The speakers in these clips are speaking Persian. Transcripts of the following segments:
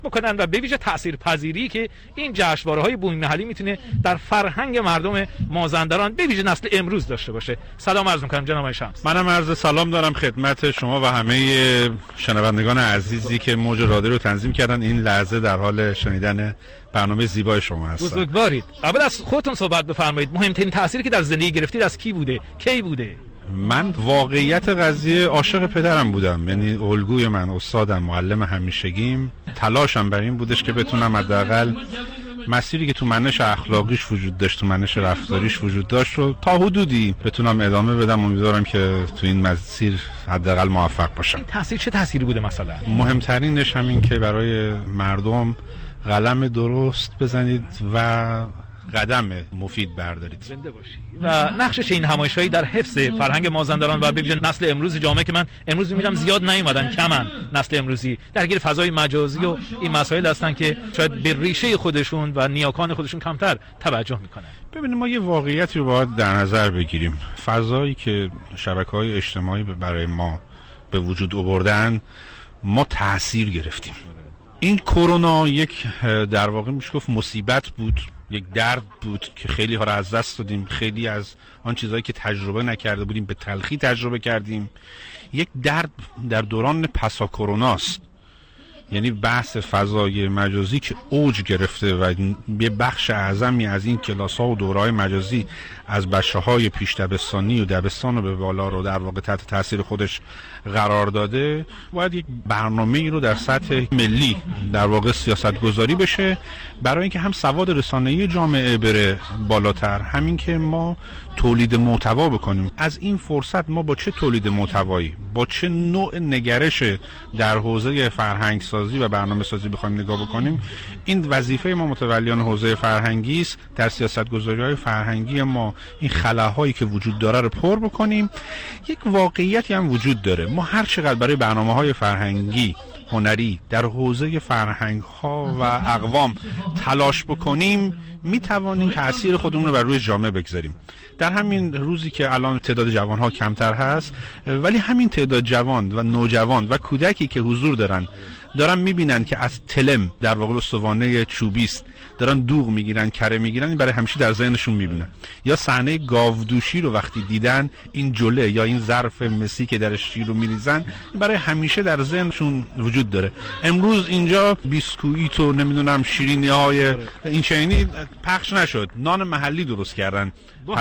بکنن و به ویژه تاثیرپذیری که این جشنواره‌های بومی‌محلی میتونه در فرهنگ مردم مازندران به ویژه نسل امروز داشته باشه. سلام عرض می‌کنم جناب آقای شمس. منم عرض سلام دارم خدمت شما و همه شنوندگان عزیزی که موج رادیو رو تنظیم کردن. این لحظه در حال شنیدن برنامه زیبای شما هستم. بزرگوارید. اول از خودتون صحبت بفرمایید. مهمترین تأثیری که در زندگی گرفتید از کی بوده؟ کی بوده؟ من واقعیت قضیه عاشق پدرم بودم، یعنی الگوی من، استادم، معلم همیشگیم. تلاشم بر این بودش که بتونم حداقل مسیری که تو منش اخلاقیش وجود داشت، تو منش رفتاریش وجود داشت رو تا حدودی بتونم ادامه بدم. امیدوارم که تو این مسیر حداقل موفق باشم. این تاثیر چه تأثیری بوده مثلا؟ مهمترینش همین که برای مردم قلم درست بزنید و قدم مفید بردارید. زنده باشی. و نقشش این همایش‌هایی در حفظ فرهنگ مازندران و به ویژه نسل امروز جامعه که من امروز می‌بینم زیاد نیومدن، کمن نسل امروزی درگیر فضای مجازی و این مسائل هستن که شاید به ریشه خودشون و نیاکان خودشون کمتر توجه میکنن. ببینید ما یه واقعیتی رو باید در نظر بگیریم. فضایی که شبکه‌های اجتماعی برای ما به وجود آوردن، ما تأثیر گرفتیم. این کرونا یک در واقع میشه گفت مصیبت بود، یک درد بود که خیلی ها رو از دست دادیم. خیلی از آن چیزهایی که تجربه نکرده بودیم به تلخی تجربه کردیم. یک درد در دوران پسا کروناست، یعنی بحث فضای مجازی که اوج گرفته و یه بخش اعظمی از این کلاس‌ها و دوره‌های مجازی از بچه‌های پیش دبستانی و دبستان و به بالا رو در واقع تحت تاثیر خودش قرار داده. باید یک برنامه‌ای رو در سطح ملی در واقع سیاست‌گذاری بشه برای اینکه هم سواد رسانه‌ای جامعه بره بالاتر، همین که ما تولید محتوا بکنیم. از این فرصت ما با چه تولید محتوایی، با چه نوع نگرش در حوزه فرهنگ سازی و برنامه سازی بخوایم نگاه بکنیم، این وظیفه ما متولیان حوزه فرهنگی است. در سیاست‌گذاری‌های فرهنگی ما این خلاهایی که وجود داره رو پر بکنیم. یک واقعیتی هم وجود داره، ما هر چقدر برای برنامه‌های فرهنگی هنری در حوزه فرهنگ‌ها و اقوام تلاش بکنیم، میتوانیم تأثیر خودمون رو بر روی جامعه بگذاریم. در همین روزی که الان تعداد جوان‌ها کمتر هست، ولی همین تعداد جوان و نوجوان و کودکی که حضور دارن میبینن که از تلم در واقع استوانه چوبی است، دارن دوغ میگیرن، کره میگیرن، این برای همیشه در ذهنشون میبینن. یا صحنه گاودوشی رو وقتی دیدن، این جله یا این ظرف مسی که درش شیر رو میریزن، برای همیشه در ذهنشون وجود داره. امروز اینجا بیسکویت و نمیدونم شیرینی‌های این چنینی پخش نشد، نان محلی درست کردن، با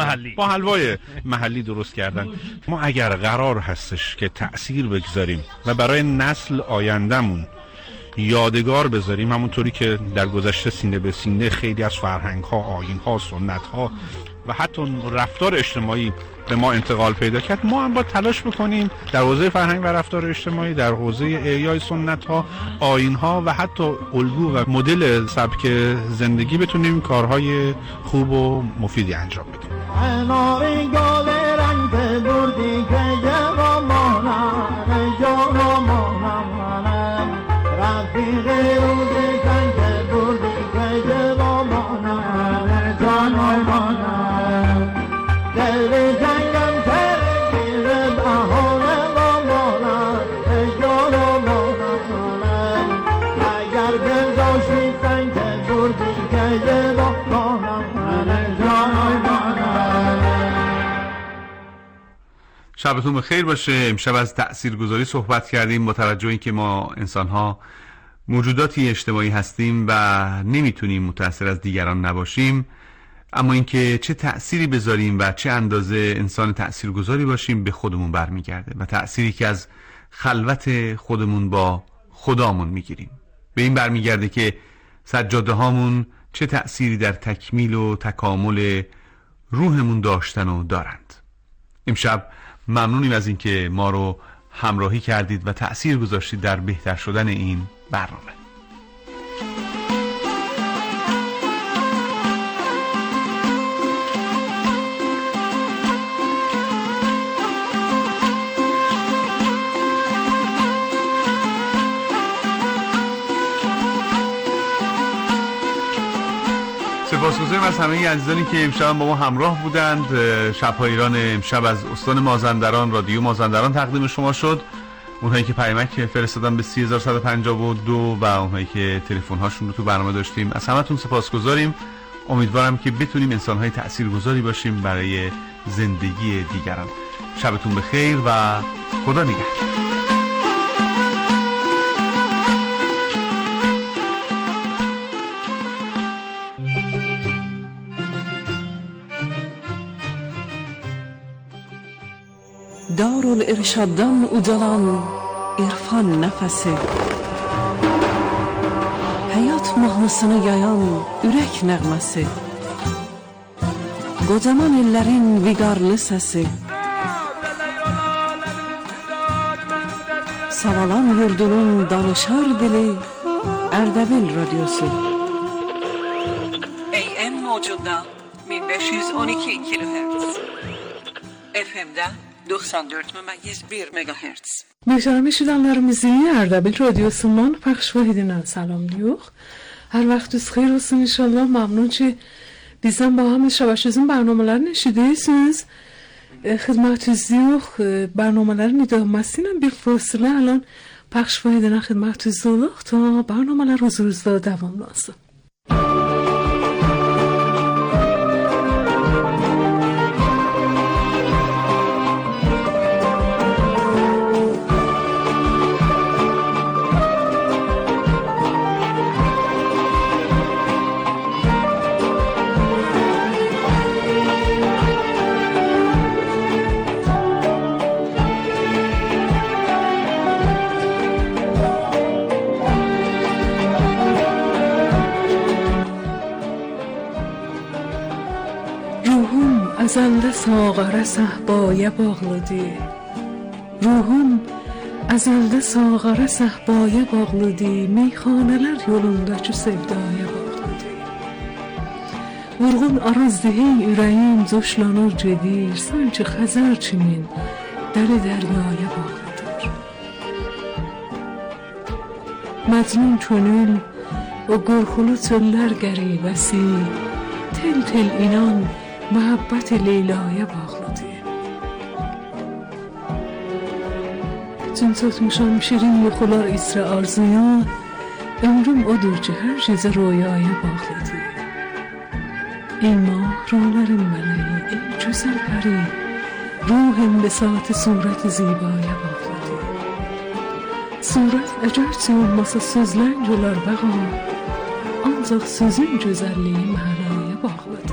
حلوای محلی درست کردن. ما اگر قرار هستش که تأثیر بگذاریم و برای نسل آیندهمون یادگار بذاریم، همونطوری که در گذشته سینه به سینه خیلی از فرهنگ‌ها، آیین‌ها، سنت‌ها و حتی رفتار اجتماعی به ما انتقال پیدا کرد، ما هم باید تلاش بکنیم در حوزه فرهنگ و رفتار اجتماعی، در حوزه احیای سنت‌ها، آیین‌ها و حتی الگو و مدل سبک زندگی بتونیم کارهای خوب و مفیدی انجام بدیم. شبتون بخیر باشه. امشب از تأثیرگذاری صحبت کردیم با توجه اینکه ما انسان‌ها موجوداتی اجتماعی هستیم و نمیتونیم متأثر از دیگران نباشیم، اما اینکه چه تأثیری بذاریم و چه اندازه انسان تأثیرگذاری باشیم به خودمون برمیگرده و تأثیری که از خلوت خودمون با خدامون میگیریم. به این برمیگرده که سجاده هامون چه تأثیری در تکمیل و تکامل روحمون داشتن و دارند. امشب ممنونیم از اینکه ما رو همراهی کردید و تأثیر گذاشتید در بهتر شدن این برنامه. سپاسگزاریم از همه عزیزانی که امشب با ما همراه بودند. شب‌های ایران امشب از استان مازندران، رادیو مازندران تقدیم شما شد. اونهایی که پیامک فرستادن به 3152 و اونهایی که تلفن هاشون رو تو برنامه داشتیم، از همتون سپاسگزاریم. امیدوارم که بتونیم انسان‌های تأثیرگذاری باشیم برای زندگی دیگران. شبتون بخیر و خدا نگهدار. Darul-Irshaddan udalan irfan nəfəsi, həyat mahnısını yayan ürək nəğməsi, qocaman illərin viqarlı səsi, Savalan yurdunun danışar dili, Ərdəbil radyosu. AM mövcudda 1512 kHz, FM'də 94,1 MHz. Möhtərəm eşidənlərimizi Ərdəbil radyosundan پخش vahidindən salamlıyıq. Hər vaxtınız xeyir olsun inşallah. ممنون که bizden با هم şəbəkənin برنامələrini eşidirsiniz. Xidmətinizdəyik. برنامələrin idaməsindən bir fasilə الان پخش vahidindən xidmətinizdəyik ta برنامələr huzurunuzda davamlansın. Azalda sağara səhbaya bağlıdır. Ruhum azalda sağara səhbaya bağlıdır. Meyxanələr yolundakı sevdaya bağlıdır. Vurğun arazdehin ürəyim coşlanır gedir. Sanki Xəzər çimin dəri dəryaya bağlıdır. Məcnun könül o qorxulu çöllər qəribəsi, tel tel inan محبت لیلaya bağlıdır. Çün tutmuşam şirin yuxular isra arzuya, ömrüm odur ki hər gecə royaya bağlıdır. Ey mah rüyaların mələyi, ey gözəl pəri, ruhum besatı surət-i zibaya bağlıdır. Surət əgərçə olmasa sözlənc olar bəğa, ancaq sözün gözəlliyi mənaya bağlıdır.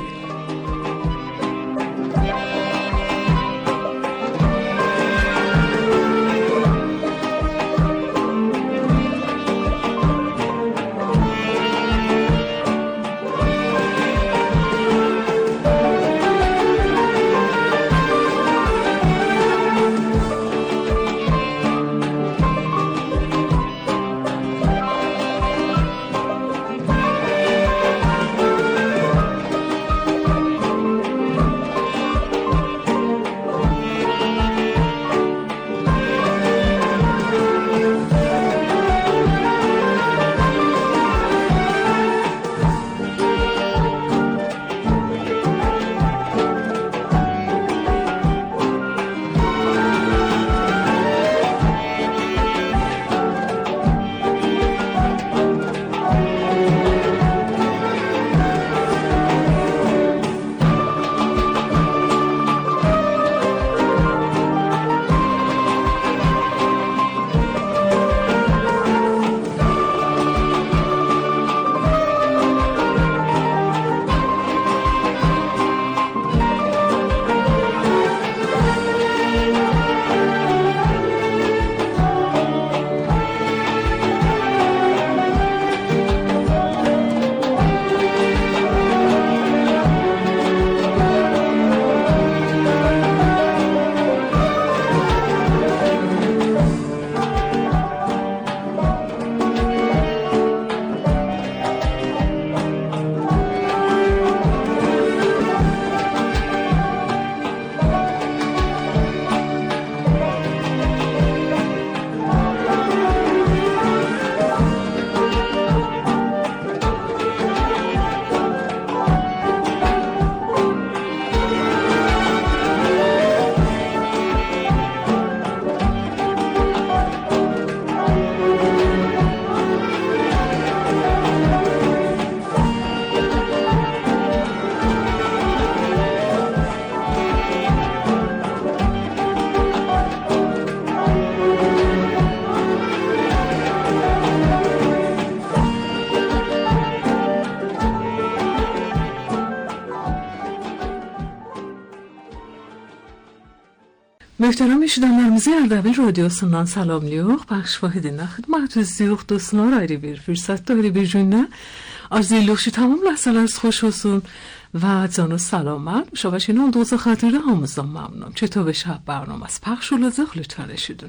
Möhtərəm eşidənlərimizə Ərdəbil radiosundan salamlıyıq. Bəxş vahidinə xidmətinizdəyik dostlar. Ayrı bir fürsətdə, ayrı bir gündə arzulayırıq ki, tamam ləhzələriniz xoş olsun و جان و سلامت مشابهشین اون دوست خاطره هموزان ممنون چطور به شب برنامه از پخش و لذق لطفا رشیدون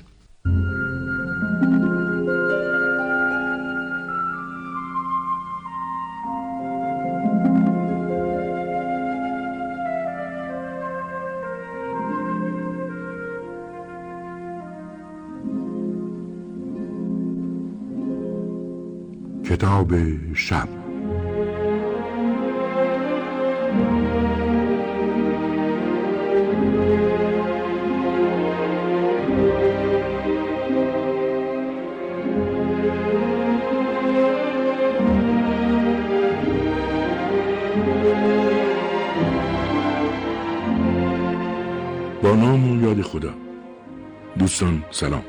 کتاب شب با نام و یاد خدا. دوستان سلام.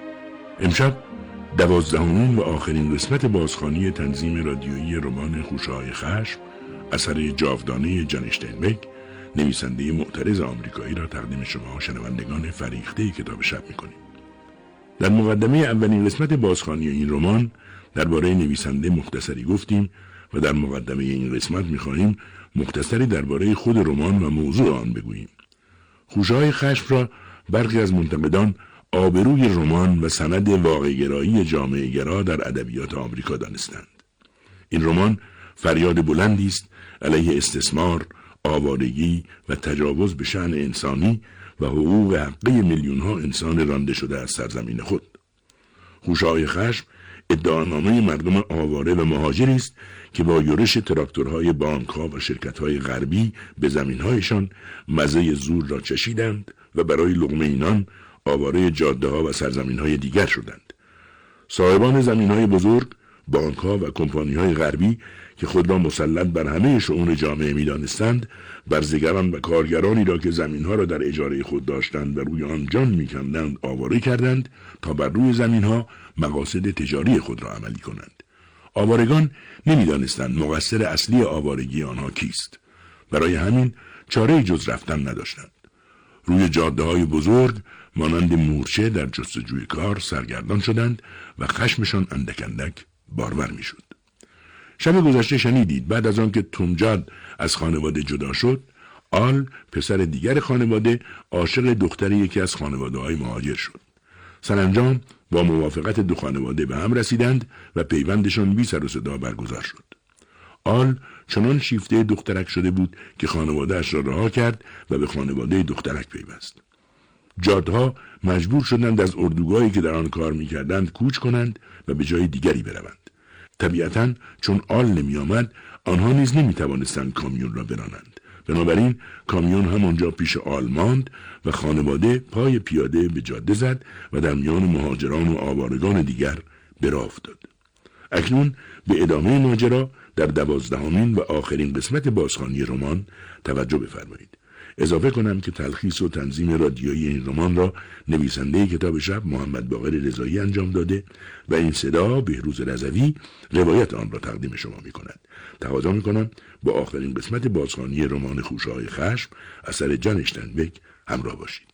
امشب 12مین و آخرین قسمت بازخوانی تنظیم رادیویی رمان خوشه‌های خشم اثر جاودانه جان اشتینبک نویسنده معترض آمریکایی را تقدیم شما شنوندگان فریخته کتاب شب می‌کنیم. در مقدمه اولین قسمت بازخوانی این رمان درباره نویسنده مختصری گفتیم و در مقدمه این قسمت می‌خواهیم مختصری درباره خود رمان و موضوع آن بگوییم. خوشه‌های خشم را برخی از منتقدان آبروی رمان و سند واقع‌گرایی جامعه گرا در ادبیات آمریکا دانستند. این رمان فریاد بلندی است علیه استثمار، آوارگی و تجاوز به شأن انسانی و حقوق حقه میلیون‌ها انسان رانده شده از سرزمین خود. خوشه‌های خشم ادعانامه مردم آواره و مهاجری است که با یورش تراکتورهای بانک‌ها و شرکت‌های غربی به زمین‌هایشان مزه زور را چشیدند و برای لقمه اینان آواره جاده‌ها و سرزمین‌های دیگر شدند. صاحبان زمین‌های بزرگ، بانک‌ها و کمپانی‌های غربی که خود را مسلط بر همه شؤون جامعه می‌دانستند، برزگران و کارگرانی را که زمین‌ها را در اجاره خود داشتند و روی آن جان می‌کندند آواره کردند تا بر روی زمین‌ها مقاصد تجاری خود را عملی کنند. آوارگان نمی‌دانستند مقصر اصلی آوارگی آنها کیست. برای همین چاره‌ای جز رفتن نداشتند. روی جاده‌های بزرگ مانند مورچه در جستجوی کار سرگردان شدند و خشمشان اندک اندک بارور می‌شد. شب گذشته شنیدید بعد از آن که تومجاد از خانواده جدا شد، آل پسر دیگر خانواده عاشق دختر یکی از خانواده‌های مهاجر شد. سرانجام با موافقت دو خانواده به هم رسیدند و پیوندشان بی سر و صدا برگزار شد. آل چنان شیفته دخترک شده بود که خانواده اش را رها کرد و به خانواده دخترک پیوست. جادها مجبور شدند از اردوگاهی که در آن کار می‌کردند کوچ کنند و به جای دیگری بروند. طبیعتاً چون آل نمی آمد آنها نیز نمی توانستند کامیون را برانند. بنابراین کامیون همانجا پیش آل ماند و خانواده پای پیاده به جاده زد و در میان مهاجران و آوارگان دیگر به راه افتاد. اکنون به ادامه ماجرا در 12مین و آخرین قسمت بازخوانی رمان توجه بفرمایید. اضافه کنم که تلخیص و تنظیم رادیویی این رمان را نویسنده کتاب شب محمد باقر رضایی انجام داده و این صدا بهروز رضوی روایت آن را تقدیم شما می کند. تقاضا می کنم با آخرین قسمت بازخوانی رمان خوشه‌های خشم اثر جان اشتینبک همراه باشید.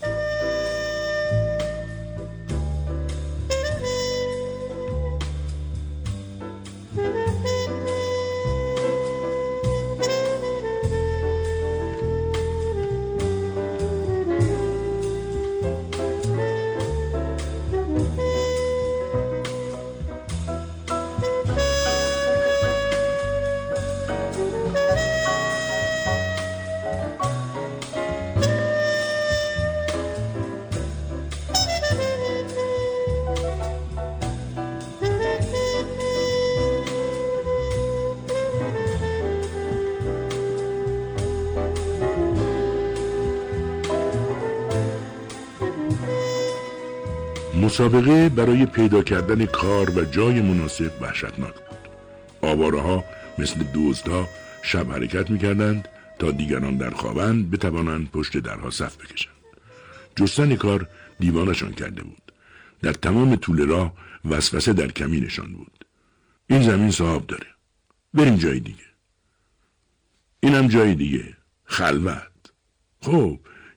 مسابقه برای پیدا کردن کار و جای مناسب وحشتناک بود. آواره‌ها مثل دزدها شب حرکت می‌کردند تا دیگران در خوابند بتوانند پشت درها صف بکشند. جستن کار دیوانشان کرده بود. در تمام طول راه وسوسه در کمینشان بود. این زمین صاحب داره. بریم جای دیگه. اینم جای دیگه. خلوت. خب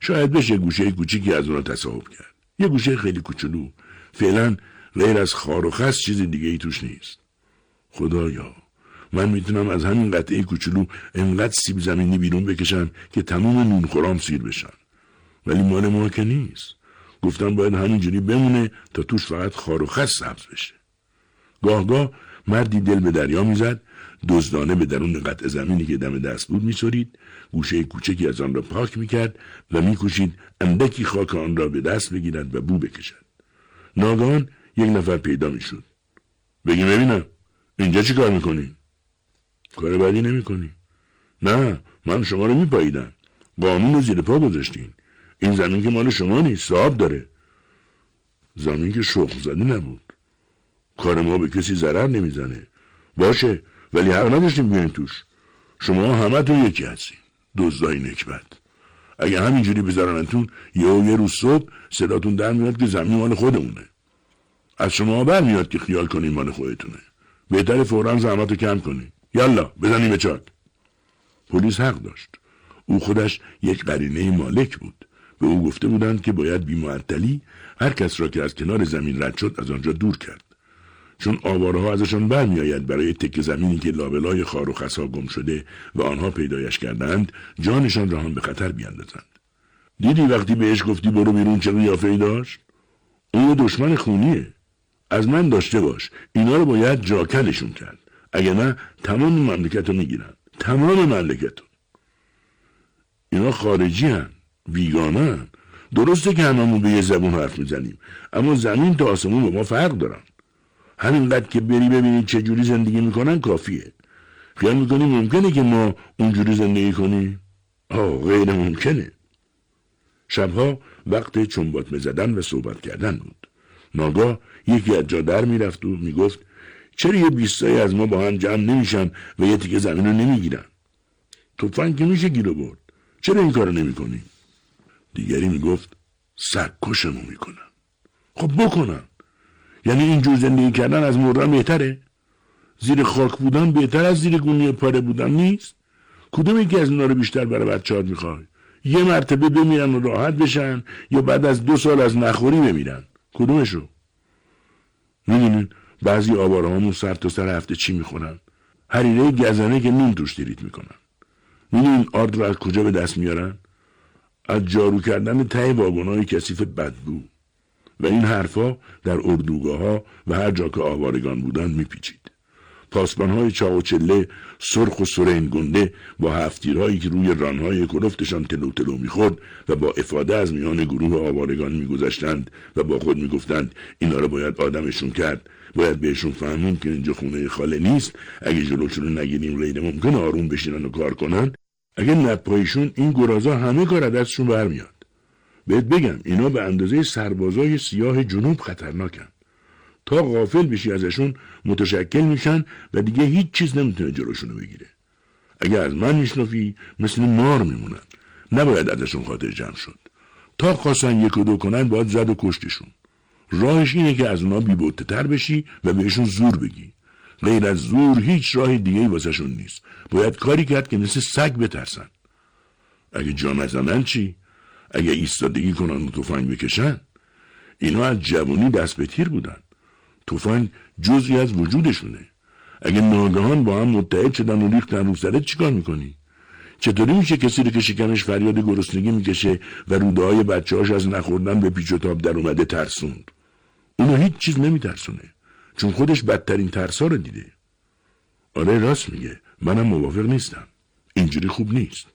شاید بشه گوشه کوچیکی از اونها تصاحب کرد. یه گوشه خیلی کوچولو. فعلا غیر از خار و خس چیز دیگه ای توش نیست. خدایا، من میتونم از همین قطعه کوچولو انقدر سیب زمینی بیرون بکشم که تمام نونخورام سیر بشن. ولی مال ما که نیست. گفتم باید همینجوری بمونه تا توش فقط خار و خس سبز بشه. گاه مردی دل به دریا میزد، دزدانه به درون قطعه زمینی که دم دست بود می‌چرید، گوشه کوچکی از آن را پاک میکرد و میکوشید اندکی خاک آن را به دست بگیرد و بو بکشد. ناگهان یک نفر پیدا میشد. بگی ببینم اینجا چی کار میکنی؟ کار بدی نمیکنی. نه، من شما رو میپاییدم. قانون رو زیر پا گذاشتین. این زمین که مال شما نیست، صاحب داره. زمین که شخم زده نبود. کار ما به کسی ضرر نمیزنه. باشه، ولی حق نداشتیم بیاین توش. شما همه تون یکی هستین. دزدای نکبت. اگه همینجوری بذارنتون یه روز صبح صداتون در میاد که زمین مال خودمونه. از شما برمیاد که خیال کنین مال خودتونه. بهتره فوراً زحمتو کم کنین. یالا بزنیم به چاک. پلیس حق داشت. او خودش یک قرینه مالک بود. به او گفته بودند که باید بی‌معطلی هر کس را که از کنار زمین رد شد از آنجا دور کرد. چون آواره‌ها ازشان برمیآید برای تکه زمینی که لابلای خار و خسا گم شده و آنها پیدایش کردند جانشان را هم به خطر بیاندازند. دیدی وقتی بهش گفتی برو بیرون چه قیافه‌ای داشت؟ اون یه دشمن خونیه. از من داشته باش. اینا رو باید جاکلشون کرد. اگه نه تمام مملکت رو میگیرن. تمام مملکت رو. اینا خارجی هن. بیگانه هن. درسته که هممون به یه زبون حرف میزنیم. اما زمین تا آسمون با ما فرق دارن. همینقدر که بری ببینید چه جوری زندگی میکنن کافیه. خیال میکنی ممکنه که ما اونجوری زندگی کنیم؟ غیر ممکنه. شبها وقت چنباتمه زدن و صحبت کردن بود. ناگاه یکی از جا در میرفت و میگفت چرا یه 20 تایی از ما با هم جمع نمیشن و یه تیکه زمین رو نمیگیرن؟ تفنگ که میشه گیر برد. چرا این کارو نمیکنی؟ دیگری میگفت سگ‌کشمون میکنن. خب بکنن. یعنی اینجور زندگی کردن از مردن بهتره؟ زیر خاک بودن بهتر از زیر گونی پاره بودن نیست؟ کدوم یکی از اونا رو بیشتر برای بچه‌هات میخوای؟ یه مرتبه بمیرن و راحت بشن یا بعد از 2 سال از نخوری بمیرن؟ کدومشو؟ میدونین بعضی آوارهامون سر تا سر هفته چی میخورن؟ حریره گزنه که نون توش دیریت میکنن. میدونین آرد رو از کجا به دست میارن؟ از جارو کردن ته واگن‌های کثیف بدبو. و این حرفا در اردوگاه‌ها و هر جا که آوارگان بودن میپیچید. پاسبان‌های چاق و چله سرخ و سرین گنده با هفتیرهایی که روی رانهای کلفتشان تلو تلو میخورد و با افاده از میان گروه آوارگان میگذشتند و با خود میگفتند اینا رو باید آدمشون کرد، باید بهشون فهموند که اینجا خونه خاله نیست، اگه جلوشون رو نگیریم غیر ممکن آروم بشینن و کار کنن. اگه نپایشون این گرازا همه کار دستشون برمیاد. بهت بگم اینا به اندازه سربازای سیاه جنوب خطرناکن. تا غافل بشی ازشون متشکل میشن و دیگه هیچ چیز نمیتونه جلوشونو بگیره. اگه از من میشنفی مثل مار میمونن. نباید ازشون خاطر جمع شد. تا خواستن 1 و 2 کنن باید زد و کشتشون. راهش اینه که از اونا بی‌بوته‌تر بشی و بهشون زور بگی. غیر از زور هیچ راه دیگه‌ای واسهشون نیست. باید کاری کرد که مثل سگ بترسن. اگه جا نزنن چی؟ اگه ایستادگی کنن و تفنگ بکشن؟ اینا از جوانی دست به تیر بودن. تفنگ جزئی از وجودشونه. اگه ناگهان با هم متحد شدن و ریختن رو سرت چیکار میکنی؟ چطوری میشه کسی رو که شکمش فریاد گرسنگی میکشه و روده‌های بچه‌هاش از نخوردن به پیچ و تاب در اومده ترسوند؟ اونو هیچ چیز نمیترسونه، چون خودش بدترین ترسا رو دیده. آره راست میگه، منم موافق نیستم. اینجوری خوب نیست.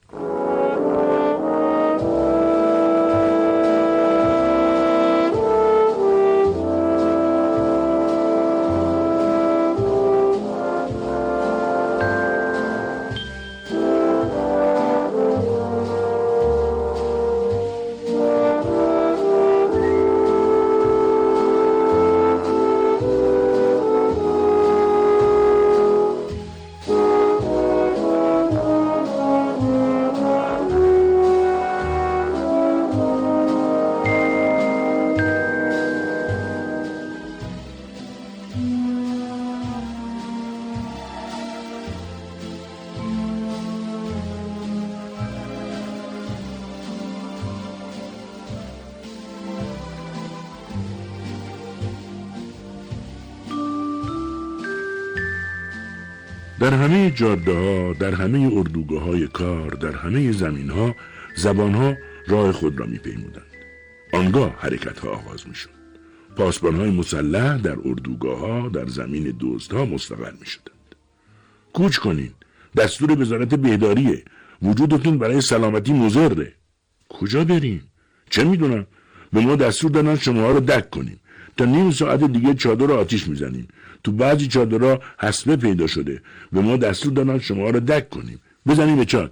در همه جاده ها، در همه اردوگاه های کار، در همه زمین ها، زبان ها راه خود را می پیمودند. آنگاه حرکت ها آغاز می شد. پاسبان های مسلح در اردوگاه ها، در زمین دزد ها مستقر می شدند. کوچ کنین، دستور وزارت بهداریه، وجودتون برای سلامتی مضره. کجا بریم؟ چه میدونم؟ به ما دستور دادن شماها رو دک کنیم. تا نیم ساعت دیگه چادر رو آتیش میزنیم. تو بعضی چادرها حصبه پیدا شده. به ما دستور دادن شماها رو دک کنیم. بزنیم به چاک.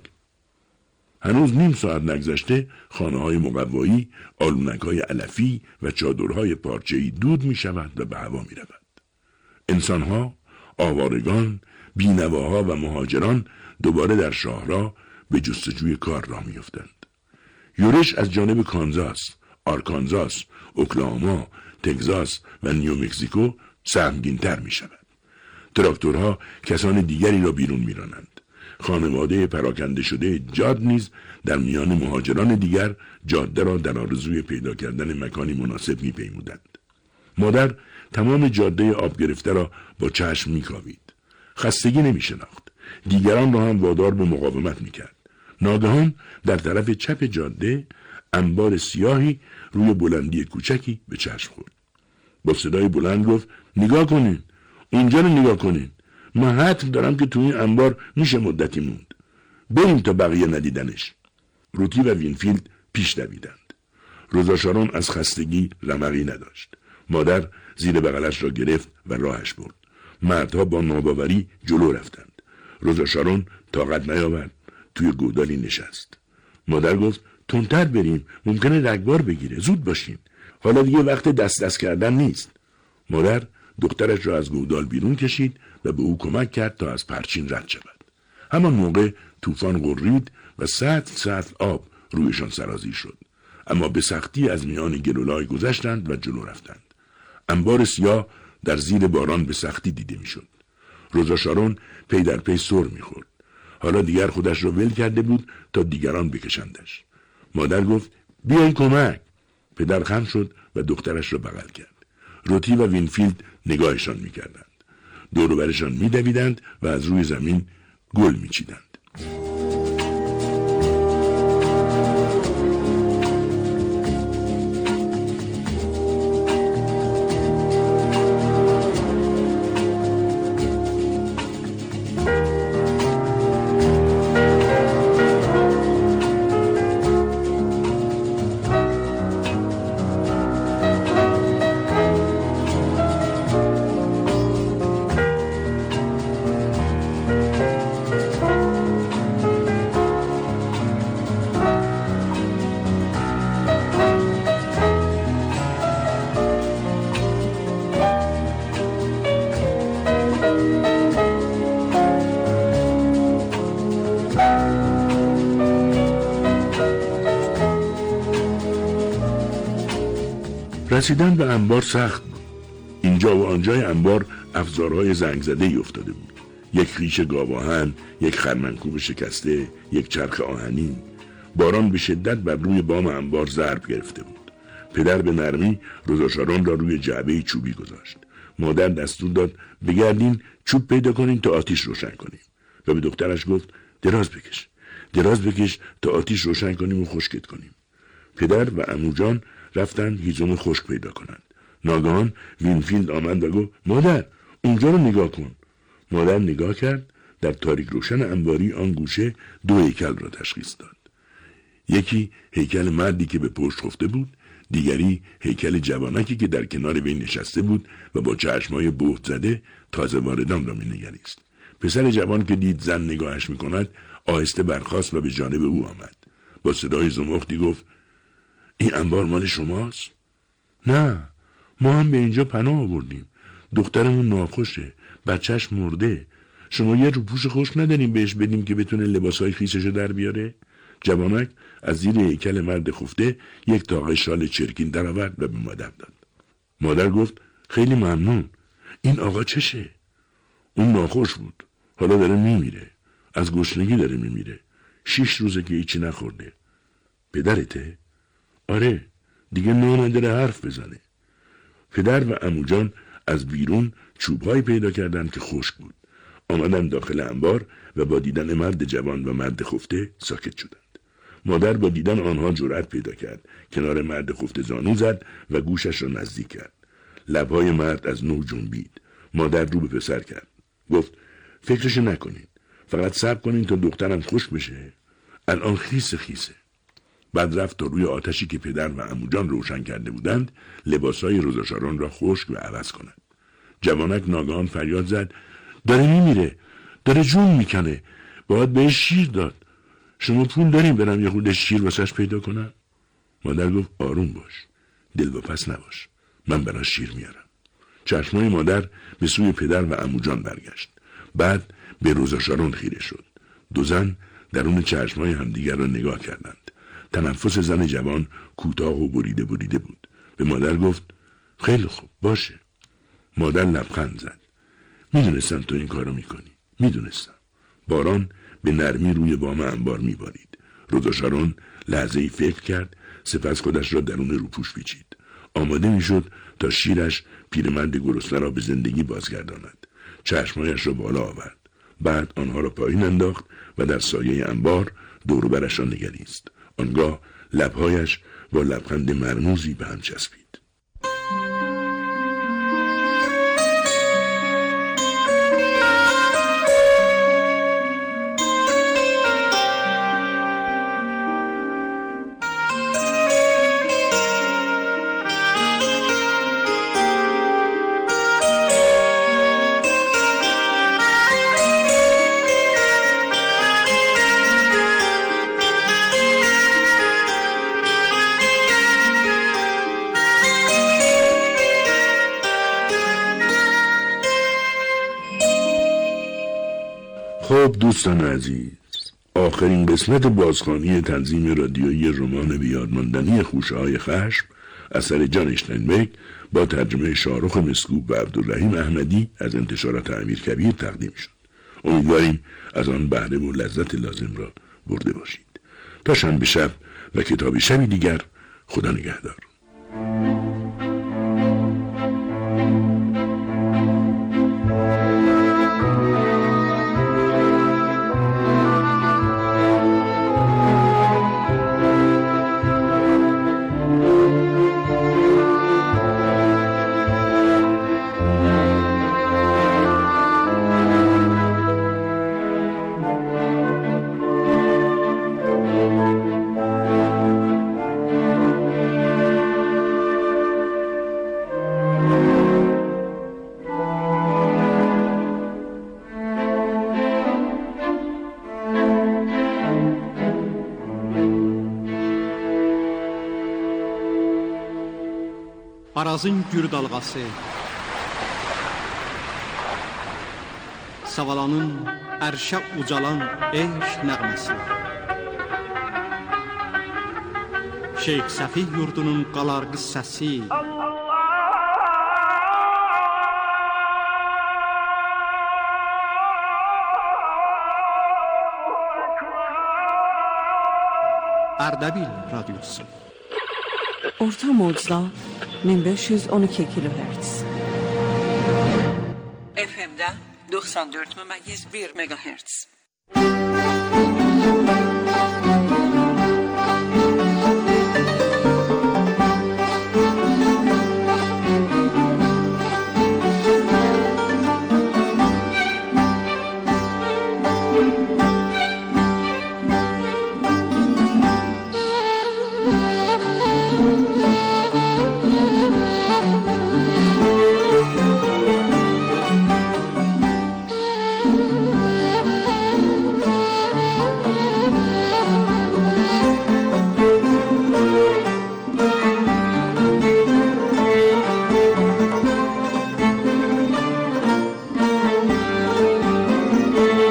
هنوز نیم ساعت نگذشته خانه های مقوایی، آلونک های علفی و چادرهای پارچه‌ای دود می شود و به هوا می رود. انسان ها، آوارگان، بینواها و مهاجران دوباره در شاهراه به جستجوی کار راه می افتند. یورش از جانب کانزاس، آرکانزاس، اوکلاهوما، تگزاس و نیومکزیکو سهمگین‌تر می شود. تراکتورها کسان دیگری را بیرون می رانند. خانواده پراکنده شده جاد نیز در میان مهاجران دیگر جاده را در آرزوی پیدا کردن مکانی مناسب می پیمودند. مادر تمام جاده آب گرفته را با چشم می کاوید. خستگی نمی شناخت. دیگران را هم وادار به مقاومت می کرد. ناگهان در طرف چپ جاده انبار سیاهی روی بلندی کوچکی به چشم خورد. با صدای بلند گفت نگاه کنین، اونجا رو نگاه کنین. من حتم دارم که توی این انبار میشه مدتی موند. بریم تا بقیه ندیدنش. روتی و وینفیلد پیش دویدند. روزا شارون از خستگی رمقی نداشت. مادر زیر بغلش را گرفت و راهش برد. مردها با ناباوری جلو رفتند. روزا شارون طاقت نیاورد. توی گودالی نشست. مادر گفت تندتر بریم، ممکنه رگبار بگیره، زود باشین. حالا دیگه وقت دست کردن نیست. مادر دخترش را از گودال بیرون کشید و به او کمک کرد تا از پرچین رد شود. همان موقع طوفان غرید و سطل آب رویشان سرازیر شد. اما به سختی از میان گلولای گذشتند و جلو رفتند. انبار سیاه در زیر باران به سختی دیده میشد. روزا شارون پی در پی سر میخورد. حالا دیگر خودش را ول کرده بود تا دیگران بکشندش. مادر گفت بیاین کمک. پدر خم شد و دخترش را بغل کرد. روتی و وینفیلد نگاهشان میکردند. دور و برشان میدویدند و از روی زمین گل میچیدند. رسیدن به انبار سخت بود. اینجا و آنجای انبار افزارهای زنگ زده‌ای افتاده بود. یک ریش گاوآهن، یک خرمنکوب شکسته، یک چرخ آهنین. باران به شدت بر روی بام انبار ضرب گرفته بود. پدر به نرمی روزا شارون را روی جعبه چوبی گذاشت. مادر دستور داد بگردین چوب پیدا کنین تا آتیش روشن کنیم و به دخترش گفت دراز بکش تا آتیش روشن کنیم و خشکت کنیم. پدر و عموجان رفتن هیزم خشک پیدا کنند. ناگهان وینفیلد آمد و گفت مادر اونجا رو نگاه کن. مادر نگاه کرد. در تاریک روشن انباری آن گوشه دو هیکل را تشخیص داد. یکی هیکل مردی که به پشت خفته بود، دیگری هیکل جوانکی که در کنار وی نشسته بود و با چشمای بهت زده تازه واردان را می‌نگریست. پسر جوان که دید زن نگاهش می‌کند آهسته برخاست و به جانب او آمد. با صدای زمختی گفت این انبار مال شماست؟ نه، ما هم به اینجا پناه آوردیم. دخترمون ناخوشه، بچهش مرده. شما یه روپوش خشک نداریم بهش بدیم که بتونه لباسای خیسشو در بیاره؟ جوانک از زیر هیکل مرد خفته یک تاقه شال چرکین در آورد و به مادر داد. مادر گفت خیلی ممنون. این آقا چشه؟ اون ناخوش بود. حالا داره میمیره. از گشنگی داره میمیره. 6 روزه که هیچی نخورده. پدرته؟ آره، دیگه نداره حرف بزنه. پدر و عموجان از بیرون چوب‌هایی پیدا کردند که خشک بود. آمدند داخل انبار و با دیدن مرد جوان و مرد خفته ساکت شدند. مادر با دیدن آنها جرأت پیدا کرد، کنار مرد خفته زانو زد و گوشش را نزدیک کرد. لبهای مرد از نو جنبید. مادر رو به پسر کرد. گفت فکرش نکنین، فقط صبر کنین تا دخترم خوش بشه. الان خیسه. بعد رفت تا روی آتشی که پدر و عموجان روشن کرده بودند لباسای روزا شارون را خشک و عوض کند. جوانک ناگهان فریاد زد داره میمیره، داره جون میکنه، باید بهش شیر داد. شما پول داریم برم یه خورده شیر واسش پیدا کنم؟ مادر گفت آروم باش، دلواپس نباش، من براش شیر میارم. چشمای مادر به سوی پدر و عموجان برگشت. بعد به روزا شارون خیره شد. دو زن درون چشمای همدیگر را نگاه کردند. تنفس زن جوان کوتاه و بریده بود. به مادر گفت خیلی خوب باشه. مادر لبخند زد. میدونستم تو این کارو میکنی، میدونستم. باران به نرمی روی بام انبار میبارید. روزا شارون لحظه‌ای فکر کرد، سپس خودش را درون روپوش پیچید. آماده میشد تا شیرش پیرمرد گرسنه را به زندگی بازگرداند. چشمایش را بالا آورد. بعد آنها را پایین انداخت و در سایه انبار دور و برش را نگریست. آنگاه لبهایش با لبخند مرموزی به هم چسبید. خب دوستان عزیز، آخرین قسمت بازخوانی تنظیم رادیویی رمان بیادماندنی خوشه‌های خشم اثر جان اشتاینبک با ترجمه شاهرخ مسکوب و عبدالرحیم احمدی از انتشارات امیرکبیر تقدیم شد. امیدواریم از آن بهره و لذت لازم را برده باشید. تا شنبه شب و کتاب شبی دیگر، خدا نگهدار. Arazın gür dalğası, Savalanın ərşə ucalan eşq nəğməsi, Şeyx Səfih yurdunun qalarqı səsi, Ərdəbil radyosu. Orta mocda 1512 kilohertz. FM'de 94,1 megahertz.